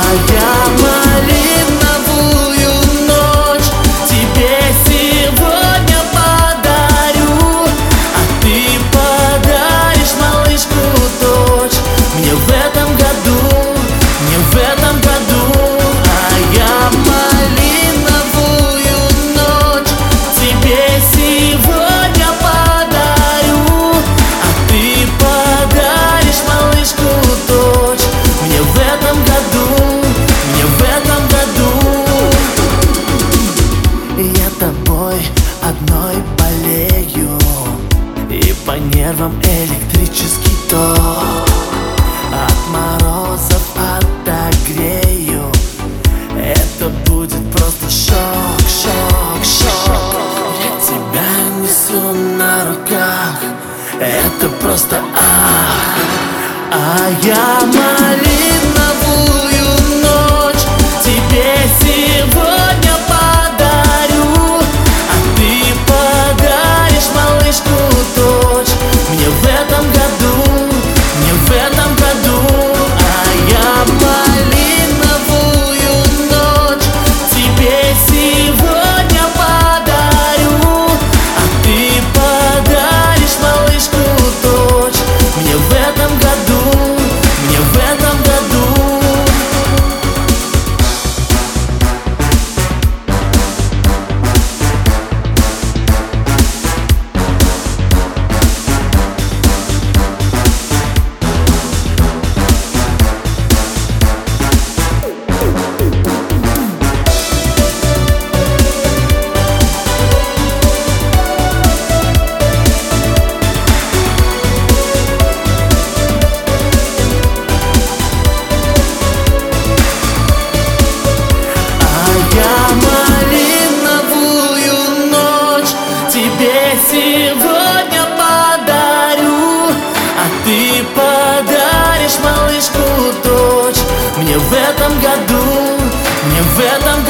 я малиновую ночь тебе сегодня подарю, а ты подаришь малышку дочь мне в этом году, мне в этом году. А я малиновую ночь тебе сегодня подарю, а ты подаришь малышку дочь мне в этом году, мне в этом году. Я тобой одной болею, и по нервам электрический ток. От морозов отогрею, это будет просто шок, шок, шок. Я тебя несу на руках, это просто ах. А я малиновую ночь тебе сегодня подарю, а ты подаришь малышку дочь мне в этом году, мне в этом году. А я малиновую ночь тебе сегодня подарю, а ты подаришь малышку дочь мне в этом году, мне в этом году. Сегодня подарю, а ты подаришь малышку дочь мне в этом году, мне в этом году.